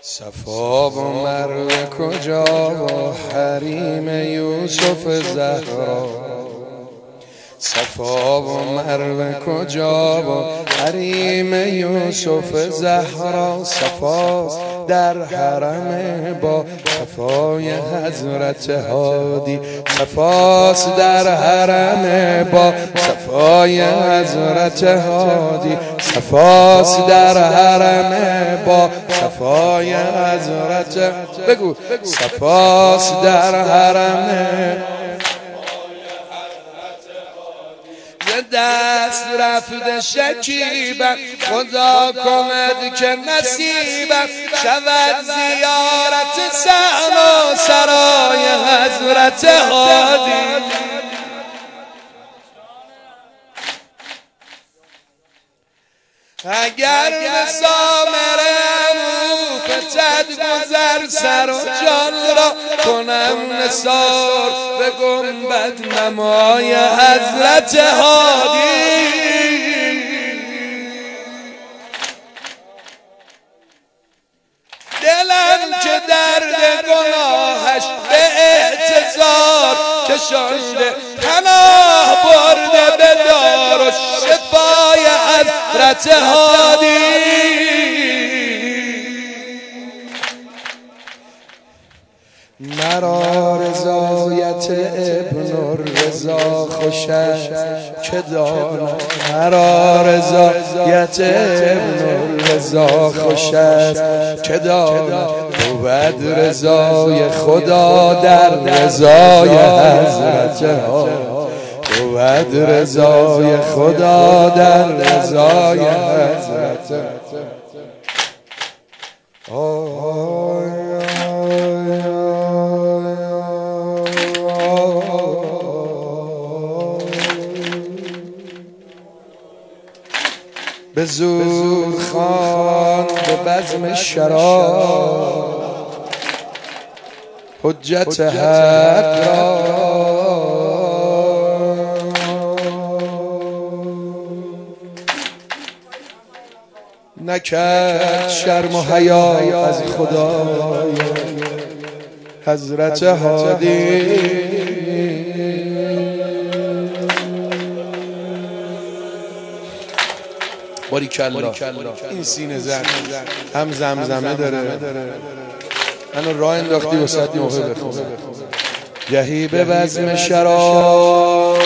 صفا و مروه کجا و حریم یوسف زهرا، صفا و مروه کجا و حریم یوسف زهرا، صفاست در حرم با صفای حضرت هادی، صفاست در حرم با صفای حضرت هادی، صفاست در حرم با صفای حضرت بگو صفاست در حرم دست رفت شکیبم، خدا کند که نصیبم شود زیارت صحرا سرای حضرت هادی. اگر مسامرم فتد گذر سر و جان را کنم نثار به گنبد نمای حضرت هادی. دلم که درد گناهش به اعتذار کشانده پناه برده به دار و شفای حضرت هادی. مرا رضایت ابن الرضا خوش است که دانم، مرا رضایت ابن الرضا خوش است که دانم، بود رضای خدا در رضای حضرت هادی، بود رضای خدا در رضای حضرت به زور خان به بزم شراب حجت حق را، نکرد شرم و حیا از خدای حضرت هادی. باریکالله این سینه زن هم زمزمه داره، منو راه انداختی وسط نوحه بخونه. گهی به بزم شراب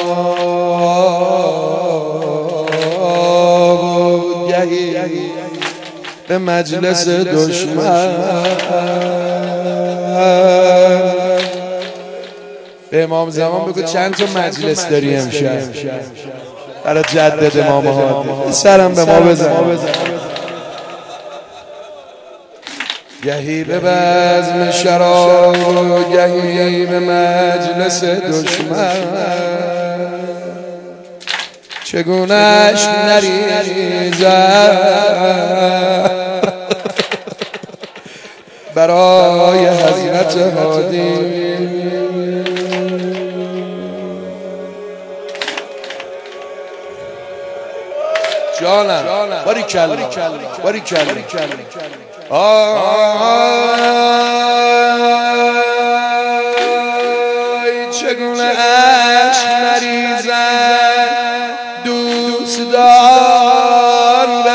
گهی به مجلس دشمن، به امام زمان بگو چند تا مجلس داری امشب برای جدد امام هادی، سرم به ما بزن. گهی به بزم شراب گهی به مجلس دشمن، چگونه‌اش نریزد برای حضرت هادی. جانم باریکالله باریکالله چگونه عشق نریزد دوستدار به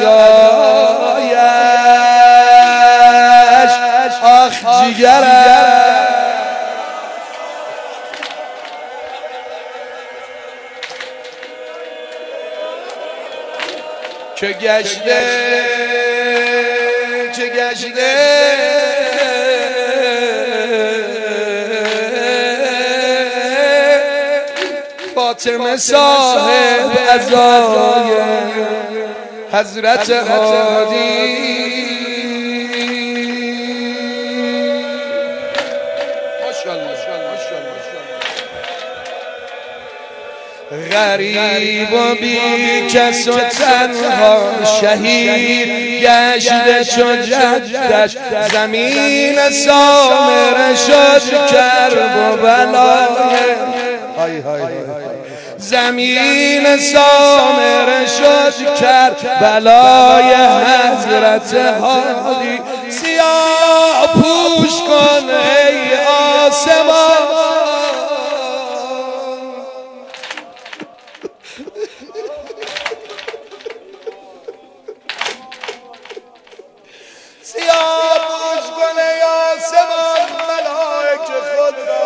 عزایش، آخ جگرم چه گشته چه گشته فاطمه صاحب عزای حضرت هادی. غریب و بی کس و تنها شهید گشته چو جدش، زمین سامره شد کرب و بلای، زمین سامره شد کرب بلای حضرت هادی. سیاه پوش کن ای آسمان، سیاه پوش کن ای آسمان ملائکه خود را،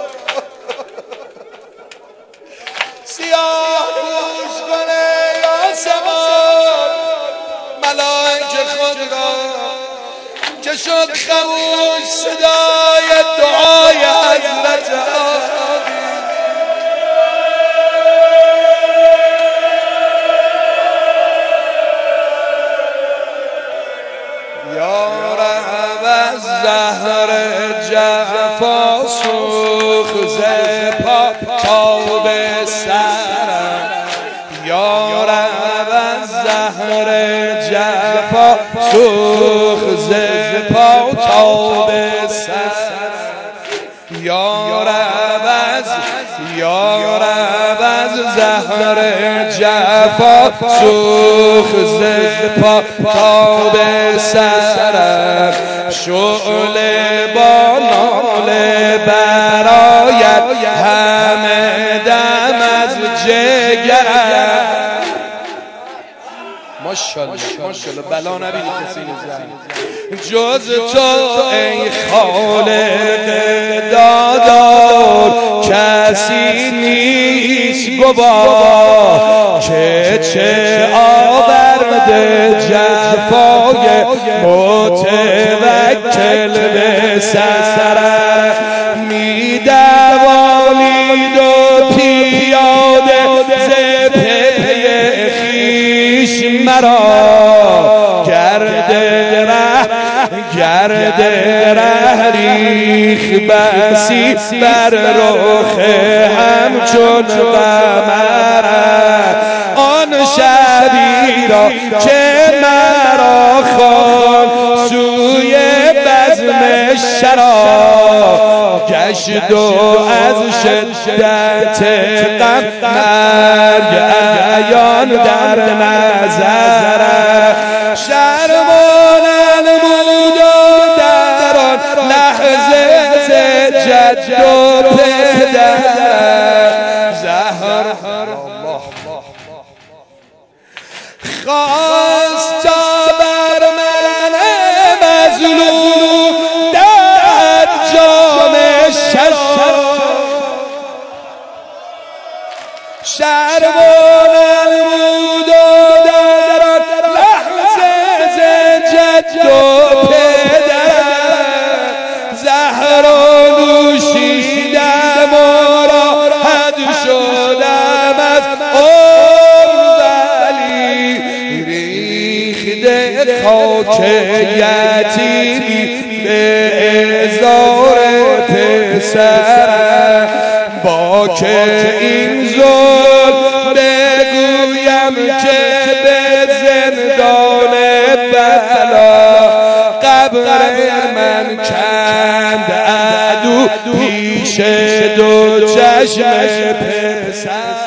سیاه پوش کن ای آسمان ملائکه خود را، که شد خموش صدای دعای حضرت آبی. یا رب از زهر جفا سوخت ز پا تا به سرم، یا رب از زهر جفا سوخت ز پا تا به سرم، یا رب از زهر جفا سوخت ز پا تا به سرم، شعله با ناله برآید همه دم از جگرم. ماشاءالله بلا نبینی کسی نزد جز تو ای خالق دادار، کسی نیست گواه که چه آورده جفای متوکل به سرم، می دوانید و پیاده ز پی خویش مرا، گرد ره ریخ بسی بر رخ همچون قمر، آن شبی را که مرا خواند سوی بزم شراب، گشت و از شدت غم مرگ عیان در نظرم، شرمان المود و در آن لحظه ز جد و پدر زهر خواست تا بر من مظلوم در جام شراب، شرمان المود و در آن لحظه ز جد و پدر زهر نوشیدم و راحت شدم از خاک یتیمی به ازار پسرم، با که این ظلم بگویم که به زندان بلا قبر من کند عدو پیش دو چشم پسر.